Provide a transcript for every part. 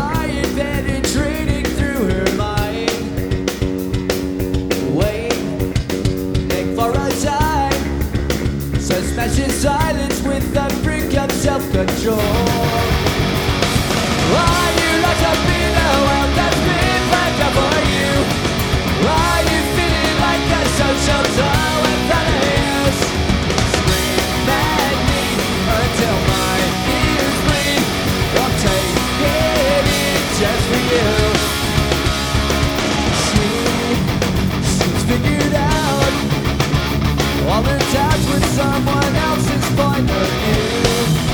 lying penetrating through her mind. Waiting for a time, so smashing silence with a freak of self-control. Are you like a bitter world that's been planned up for you? Are you feeling like a social toy without a ears? Scream at me until my ears bleed. I'll take it in just for you. She's figured out all her ties with someone else's point of view.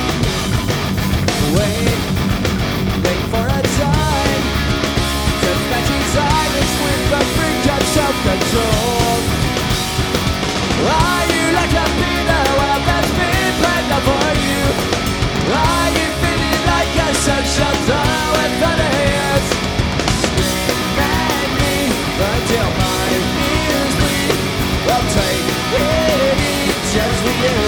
Wait for a time, just matching silence with a freak of self-control. Are you like a bitter well that's been planned up for you? Are you feeling like a social toy without a ears? Scream at me until my ears bleed. I'll take it in just for you.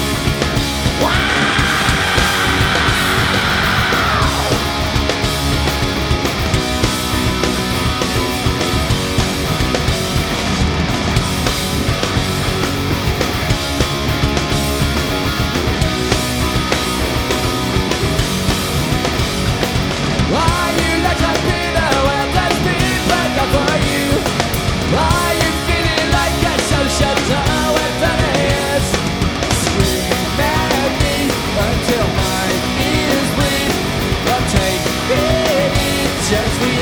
Are you like a bitter well that's been planned up for you? Are you feeling like a social toy without a ears? Scream at me until my ears bleed. I'll take it in just for you.